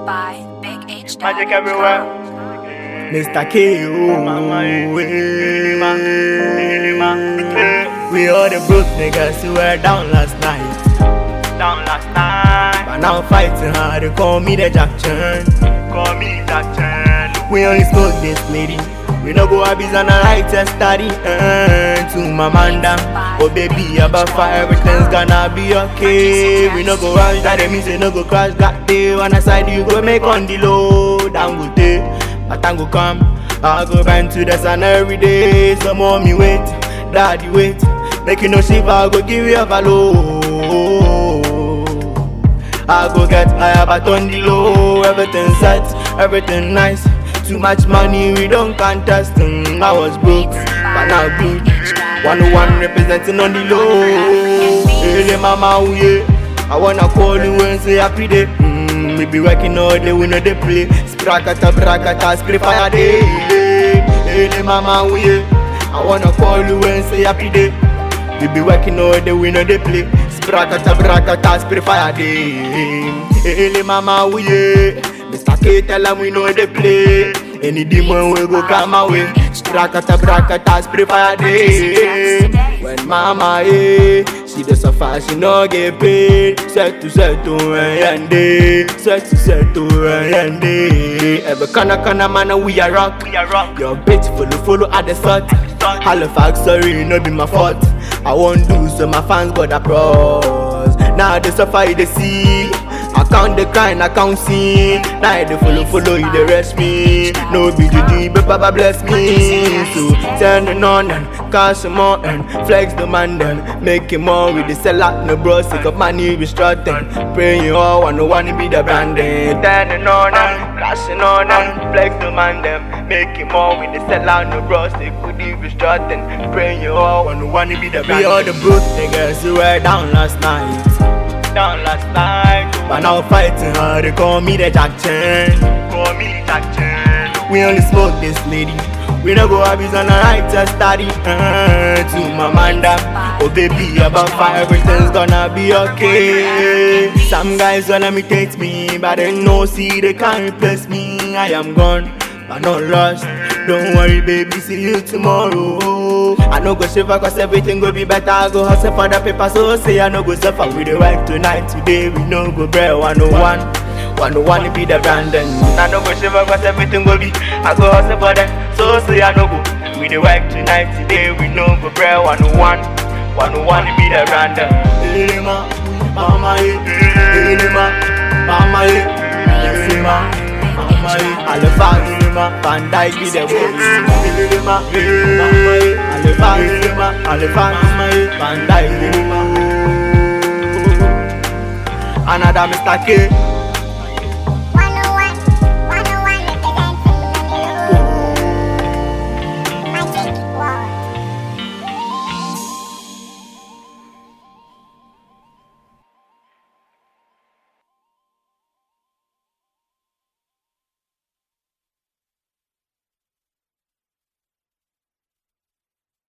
by Big H. Magic everywhere. Mr. K, we all the broke niggas who were down last night. But now fighting hard, they call me the Jackson. We only smoke this lady. We no go abuse on the lightest study. To my man down. Oh baby, about fire, everything's gonna be okay. We no go rush, that means we no go crash. Got day on the side, you go make on the low. Down good day, but time go come. I go bend to the sun every day. So mommy wait, daddy wait. Make you no shiver, I go give you a value. I go get higher, but on the low. Everything set, everything nice. Too much money, we don't contest. I was broke, but now good. 101 representing on the low. Hey mama, oh yeah. I wanna call you and say happy day. We be working all day, we know they play. Spray fire day. Hey mama, oh yeah. I wanna call you and say happy day. We be working all day, we know they play. Spray fire day. Hey mama, oh yeah. Mr. K tell them we know they play. Any demon will go come away. Spray fire day. When mama she the suffer, she no get paid. Set to and day. Set to and day. Every kana man we are rock. Your bitch follow at the start. Halifax, sorry, no be my fault. I won't do so my fans got applause. Now they suffer, they see. I count the kind, I count sin. Now they follow, you they rest me. No BGG, but Baba bless me. So turn it on and cash more and flex the man then. Make it more with the sell out, no bro. Sick of money, we strutting. Praying you all, no one to be the branding. Turn it on and cashing on and flex the man then. Make it more with the sell out, no bro. Sick of money, we strutting. Praying you all, no one to be the branding. We all the broke niggas who were down last night. But now fighting hard, they call me the Jackson. We only smoke this lady. We no go abuse on the righteous study. To my man down. Oh baby, about fire, everything's gonna be okay. Some guys wanna imitate me, but they no see they can't replace me. I am gone, but not lost. Don't worry baby, see you tomorrow. I no go shiver cause everything go be better. I go hustle for the paper, so say I no go suffer. We the work tonight, today we no go bread. 101 to be the brand. And I no go shiver cause everything go be. I go hustle for them, so say I no go. We the work tonight, today we no go bread. 101 to be the brand. Hey ma, mama mama Van Dyke be the boss. Van Dyke. Another Mr. K.